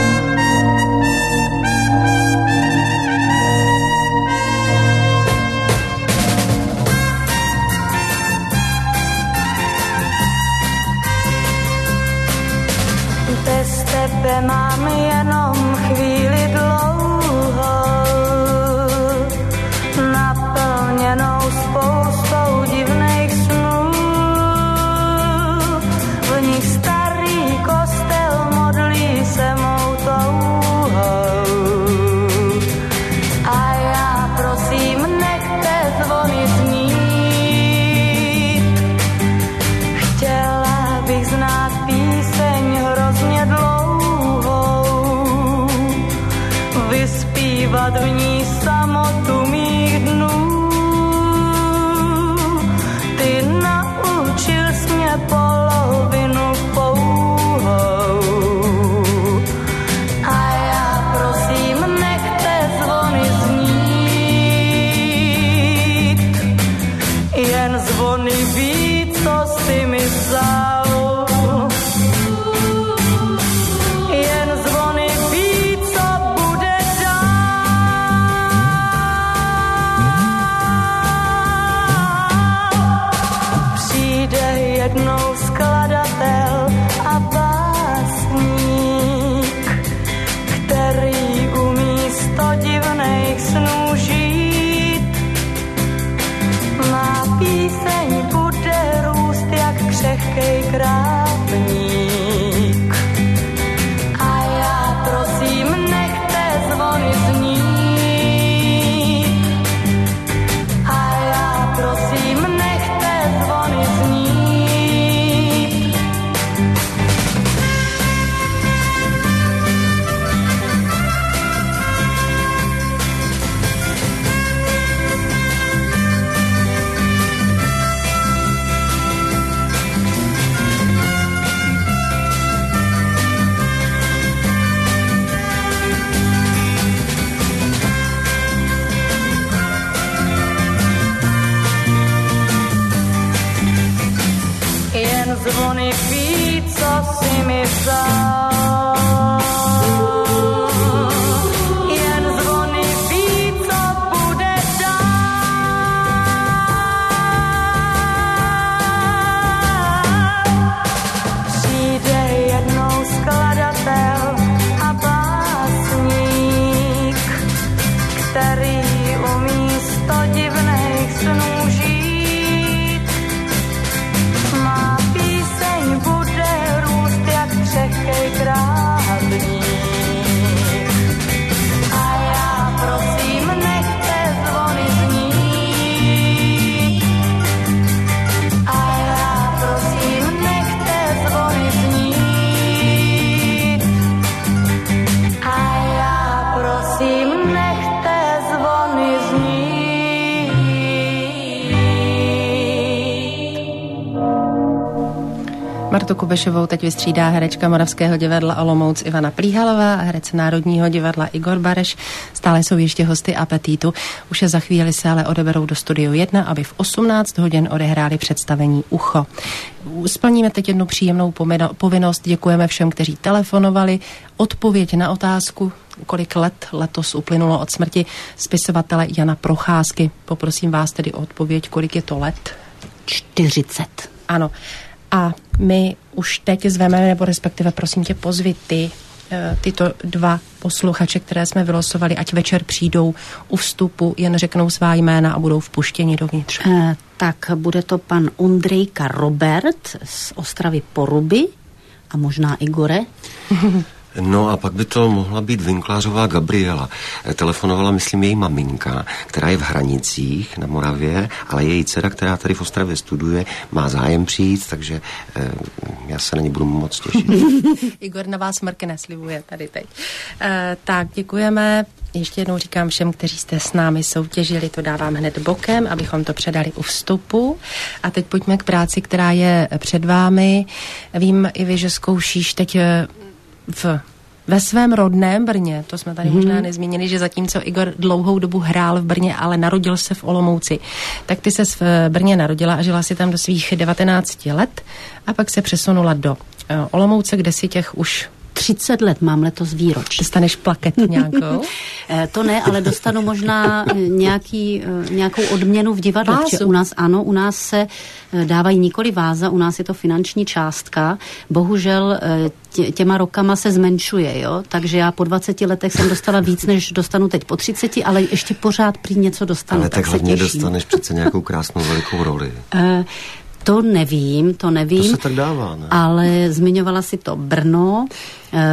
Speaker 5: Bez tebe mám jenom chvíli dlouhou, naplněnou spoustou divných snů. V nich starý kostel modlí se mou touhou. A já prosím, nechte zvony znít. Chtěla bych znát píseň hrozně dlouhou, vyspívat v ní samotu mých dnů. Ty naučil jsi mě polovinu pouhou. A já prosím, nechte zvony znít. Jen zvony ví, co jsi mi vzal. Jen zvony ví, co bude dál. si mi vzal. Jen zvony ví, co bude dál. Přijde jednou skladatel a básník, který umí sto divných snů žít. Má píseň bude růst jak křehkej trávník. A já prosím, nechte zvony znít. A já prosím, nechte zvony znít. A já prosím, nechte zvony znít.
Speaker 1: Martu Kubešovou teď vystřídá herečka Moravského divadla Olomouc Ivana Plíhalová a herec Národního divadla Igor Bareš. Stále jsou ještě hosty Apetitu. Už je za chvíli se ale odeberou do Studiu jedna, aby v osmnáct hodin odehráli představení Ucho. Splníme teď jednu příjemnou povinnost. Děkujeme všem, kteří telefonovali. Odpověď na otázku, kolik let letos uplynulo od smrti spisovatele Jana Procházky. Poprosím vás tedy o odpověď, kolik je to let.
Speaker 2: čtyřicet.
Speaker 1: Ano. A my už teď zveme, nebo respektive prosím tě, pozvi ty, tyto dva posluchače, které jsme vylosovali, ať večer přijdou u vstupu, jen řeknou svá jména a budou vpuštěni dovnitř.
Speaker 2: Eh, tak bude to pan Ondrejka Robert z Ostravy Poruby a možná Igore.
Speaker 3: No a pak by to mohla být Vinklářová Gabriela. Telefonovala, myslím, její maminka, která je v Hranicích na Moravě, ale její dcera, která tady v Ostravě studuje, má zájem přijít, takže eh, já se na ně budu moc těšit.
Speaker 1: Igor na vás mrkne, slibuje tady teď. Eh, tak, děkujeme. Ještě jednou říkám všem, kteří jste s námi soutěžili, to dávám hned bokem, abychom to předali u vstupu. A teď pojďme k práci, která je před vámi. Vím i vy, že zkoušíš teď v, ve svém rodném Brně, to jsme tady mm. možná nezmínili, že zatímco Igor dlouhou dobu hrál v Brně, ale narodil se v Olomouci, tak ty se v Brně narodila a žila si tam do svých devatenácti let a pak se přesunula do Olomouce, kde si těch už
Speaker 2: třicet let mám letos výročí.
Speaker 1: Dostaneš plaketu nějakou?
Speaker 2: To ne, ale dostanu možná nějaký, nějakou odměnu v divadle. U nás ano, u nás se dávají nikoli váza, u nás je to finanční částka. Bohužel tě, těma rokama se zmenšuje, jo? Takže já po dvaceti letech jsem dostala víc, než dostanu teď po třiceti, ale ještě pořád prý něco dostanu.
Speaker 3: Ale tak,
Speaker 2: tak
Speaker 3: hlavně dostaneš přece nějakou krásnou velikou roli.
Speaker 2: Uh, To nevím, to nevím.
Speaker 3: To se tak dává, ne?
Speaker 2: Ale zmiňovala si to Brno. E,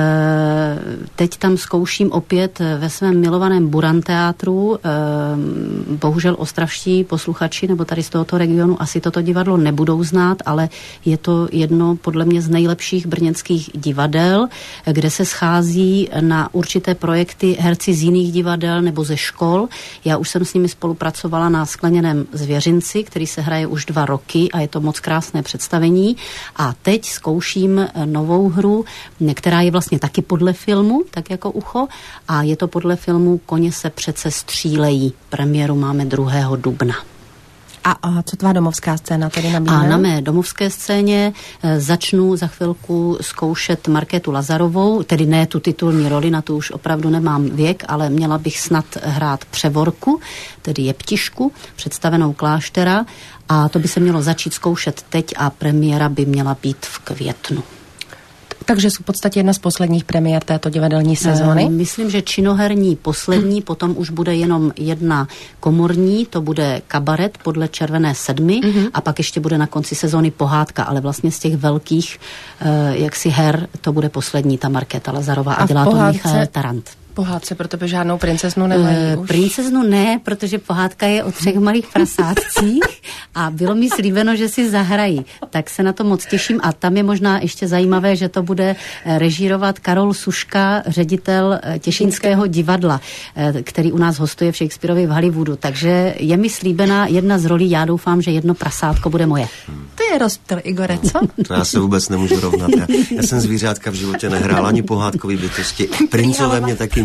Speaker 2: teď tam zkouším opět ve svém milovaném Buran teátru. E, bohužel ostravští posluchači nebo tady z tohoto regionu asi toto divadlo nebudou znát, ale je to jedno podle mě z nejlepších brněnských divadel, kde se schází na určité projekty herci z jiných divadel nebo ze škol. Já už jsem s nimi spolupracovala na Skleněném zvěřinci, který se hraje už dva roky a je to moc krásné představení. A teď zkouším novou hru, která je vlastně taky podle filmu, tak jako Ucho, a je to podle filmu Koně se přece střílejí. Premiéru máme druhého dubna.
Speaker 1: A, a co tvá domovská scéna tedy nabídne?
Speaker 2: A na mé domovské scéně e, začnu za chvilku zkoušet Markétu Lazarovou, tedy ne tu titulní roli, na tu už opravdu nemám věk, ale měla bych snad hrát Převorku, tedy Jeptišku, představenou Kláštera, a to by se mělo začít zkoušet teď a premiéra by měla být v květnu.
Speaker 1: Takže jsou v podstatě jedna z posledních premiér této divadelní sezóny?
Speaker 2: E, myslím, že činoherní poslední, potom už bude jenom jedna komorní, to bude Kabaret podle Červené sedmy mm-hmm. a pak ještě bude na konci sezóny Pohádka, ale vlastně z těch velkých e, jaksi her to bude poslední, ta Markéta Lazarová a, a dělá pohádce... to Michael Tarant.
Speaker 1: Pohádce, protože žádnou princeznu nemají
Speaker 2: uh, Princeznu ne, protože pohádka je o třech malých prasátcích a bylo mi slíbeno, že si zahrají. Tak se na to moc těším a tam je možná ještě zajímavé, že to bude režírovat Karol Suška, ředitel Těšínského divadla, který u nás hostuje v Shakespeareovi v Hollywoodu. Takže je mi slíbená jedna z rolí, já doufám, že jedno prasátko bude moje.
Speaker 1: To je rozptyl, Igore, co?
Speaker 3: To já se vůbec nemůžu rovnat. Já, já jsem zvířátka v životě nehrál ani pohádkový bytosti. Princové mě taky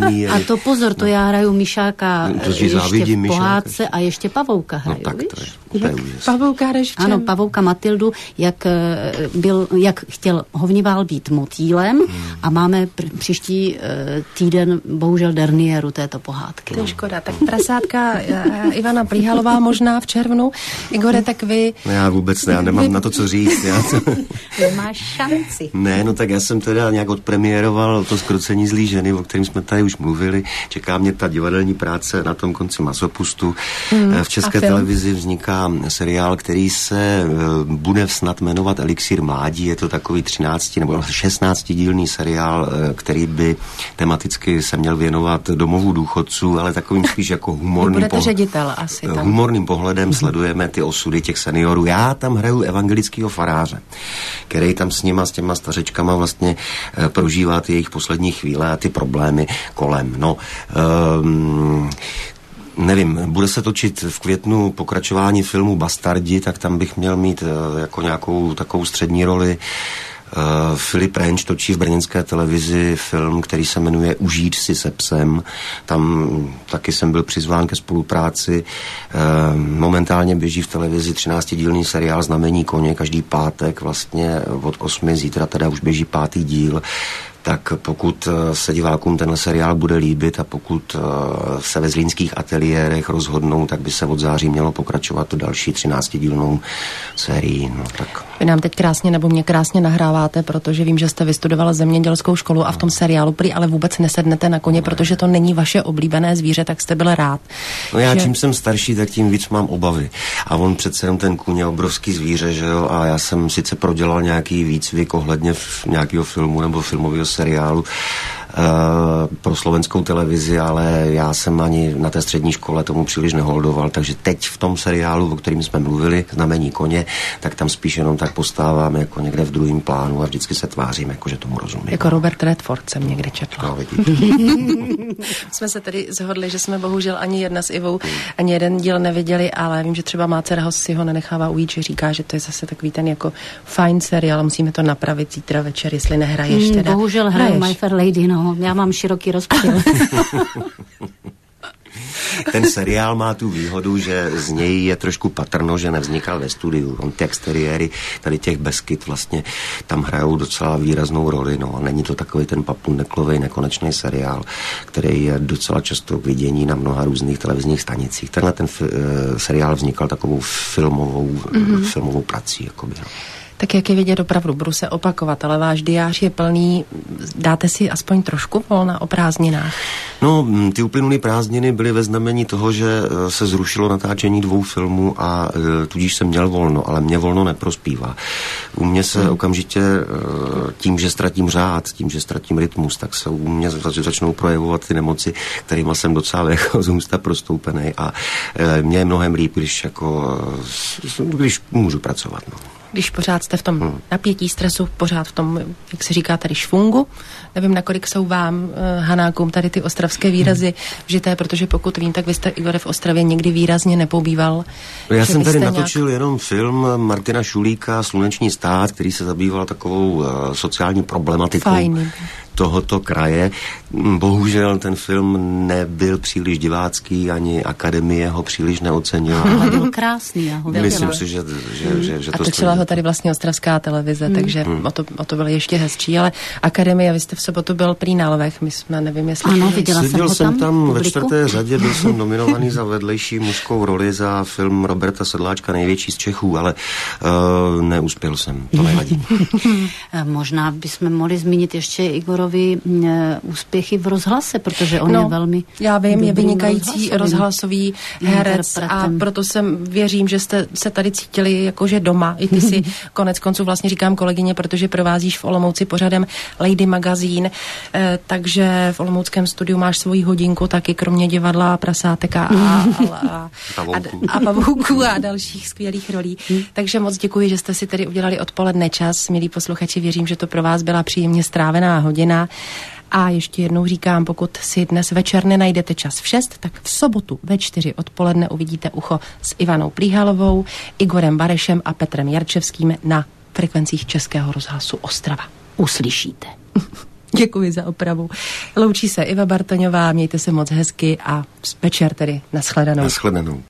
Speaker 3: premiéry.
Speaker 2: A to pozor, to no. já hraju Mišáka
Speaker 3: no, to
Speaker 2: ještě
Speaker 3: závidím,
Speaker 2: v pohádce a ještě Pavouka hraju,
Speaker 3: no, tak
Speaker 2: víš?
Speaker 3: to je, to je úžasné.
Speaker 1: Pavouka hraješ v čem?
Speaker 2: Ano, Pavouka Matildu, jak, byl, jak chtěl Hovnivál být motýlem hmm. a máme pr- příští uh, týden bohužel derniéru této pohádky.
Speaker 1: To je škoda. Tak prasátka uh, Ivana Plíhalová možná v červnu. Igore, tak vy...
Speaker 3: No já vůbec ne, já nemám vy... na to, co říct. Já to...
Speaker 2: Nemáš šanci.
Speaker 3: Ne, no tak já jsem teda nějak odpremiéroval to Zkrocení zlý ženy, o kterém jsme tady už mluvili. Čeká mě ta divadelní práce na tom konci Masopustu. Hmm. V České televizi vzniká seriál, který se bude snad jmenovat Elixír mládí. Je to takový třinácti nebo šestnáctidílný seriál, který by tematicky se měl věnovat domovu důchodců, ale takovým spíš jako humorným,
Speaker 1: Budete pohl- ředitel asi tam.
Speaker 3: humorným pohledem hmm. sledujeme ty osudy těch seniorů. Já tam hraju evangelického faráře, který tam s nima, s těma stařečkama vlastně e, prožívá ty jejich poslední chvíle a ty problémy kolem. No, um, nevím, bude se točit v květnu pokračování filmu Bastardi, tak tam bych měl mít e, jako nějakou takovou střední roli. Uh, Filip Renč točí v brněnské televizi film, který se jmenuje Užít si se psem. Tam taky jsem byl přizván ke spolupráci. Uh, momentálně běží v televizi třináctidílný seriál Znamení koně každý pátek, vlastně od osmi, zítra teda už běží pátý díl. Tak pokud se divákům tenhle seriál bude líbit a pokud se ve zlínských ateliérech rozhodnou, tak by se od září mělo pokračovat tu další třináctidílnou sérii. No, tak.
Speaker 1: Vy nám teď krásně nebo mě krásně nahráváte, protože vím, že jste vystudovala zemědělskou školu a v tom seriálu prý ale vůbec nesednete na koně, protože to není vaše oblíbené zvíře, tak jste byl rád.
Speaker 3: No já
Speaker 1: že...
Speaker 3: čím jsem starší, tak tím víc mám obavy. A on přece jenom ten kůň je obrovský zvíře, že jo, a já jsem sice prodělal nějaký výcvik ohledně nějakého filmu nebo filmového seriálu uh, pro slovenskou televizi, ale já jsem ani na té střední škole tomu příliš neholdoval, takže teď v tom seriálu, o kterým jsme mluvili, Znamení koně, tak tam spíš jenom tak postávám jako někde v druhém plánu a vždycky se tvářím, jako že tomu rozumím.
Speaker 1: Jako Robert Redford jsem někdy četla.
Speaker 3: No, vidíte.
Speaker 1: Jsme se tedy zhodli, že jsme bohužel ani jedna s Ivou, ani jeden díl neviděli, ale vím, že třeba má dcera si ho nenechává ujít, že říká, že to je zase takový ten jako fajn seriál, musíme to napravit zítra večer, jestli nehraješ teda.
Speaker 2: Hmm, bohužel hraju My Fair Lady, no, já mám široký rozptyl.
Speaker 3: Ten seriál má tu výhodu, že z něj je trošku patrno, že nevznikal ve studiu. On ty exteriéry, tady těch Beskyt vlastně tam hrajou docela výraznou roli. No. Není to takový ten papundeklovej nekonečný seriál, který je docela často k vidění na mnoha různých televizních stanicích. Tenhle ten fi- seriál vznikal takovou filmovou, mm-hmm. filmovou prací. Jakoby, no.
Speaker 1: Tak jak je vidět opravdu, budu se opakovat, ale váš diář je plný, dáte si aspoň trošku volna o prázdninách?
Speaker 3: No, ty uplynulé prázdniny byly ve znamení toho, že se zrušilo natáčení dvou filmů a tudíž jsem měl volno, ale mě volno neprospívá. U mě se hmm. okamžitě tím, že ztratím řád, tím, že ztratím rytmus, tak se u mě začnou projevovat ty nemoci, kterýma jsem docela jako z ústa prostoupený a mě je mnohem líp, když jako, když můžu pracovat, no.
Speaker 1: Když pořád jste v tom hmm. napětí, stresu, pořád v tom, jak se říká tady, švungu. Nevím, nakolik jsou vám, uh, Hanákům, tady ty ostravské výrazy hmm. vžité, protože pokud vím, tak vy jste, Igore, v Ostravě někdy výrazně nepobýval.
Speaker 3: Já jsem tady natočil nějak... jenom film Martina Šulíka Sluneční stát, který se zabýval takovou uh, sociální problematikou. Fajný. Tohoto kraje. Bohužel ten film nebyl příliš divácký, ani akademie ho příliš neocenila.
Speaker 2: Ale byl krásný, já ho viděla.
Speaker 3: Myslím si, že, že, že, že
Speaker 1: a
Speaker 3: to
Speaker 1: točila ho tady vlastně ostravská televize, hmm. takže hmm. o, to, o to bylo ještě hezčí, ale akademie, vy jste v sobotu byl prý na Lvech, my jsme, nevím, jestli...
Speaker 2: Ano, viděla jsem
Speaker 3: Seděl
Speaker 2: ho
Speaker 3: jsem
Speaker 2: tam,
Speaker 3: tam ve čtvrté řadě, byl jsem nominovaný za vedlejší mužskou roli za film Roberta Sedláčka Největší z Čechů, ale uh, neuspěl jsem, to nevadí.
Speaker 2: Možná bychom mohli zmínit ještě Igorovi úspěchy v rozhlase, protože on
Speaker 1: no,
Speaker 2: je velmi...
Speaker 1: Já vím, je vynikající rozhlasový herec a proto jsem věřím, že jste se tady cítili jakože doma. I ty si konec konců vlastně říkám kolegyně, protože provázíš v Olomouci pořadem Lady magazín, eh, takže v olomouckém studiu máš svoji hodinku taky, kromě divadla, prasátek a, a, a, a, a pavouků a dalších skvělých rolí. Takže moc děkuji, že jste si tedy udělali odpoledne čas. Milí posluchači, věřím, že to pro vás byla příjemně strávená hodina. A ještě jednou říkám, pokud si dnes večer nenajdete čas v šest, tak v sobotu ve čtyři odpoledne uvidíte Ucho s Ivanou Plíhalovou, Igorem Barešem a Petrem Jarčevským na frekvencích Českého rozhlasu Ostrava.
Speaker 2: Uslyšíte.
Speaker 1: Děkuji za opravu. Loučí se Iva Bartoňová, mějte se moc hezky a večer tedy nashledanou.
Speaker 3: Nashledanou.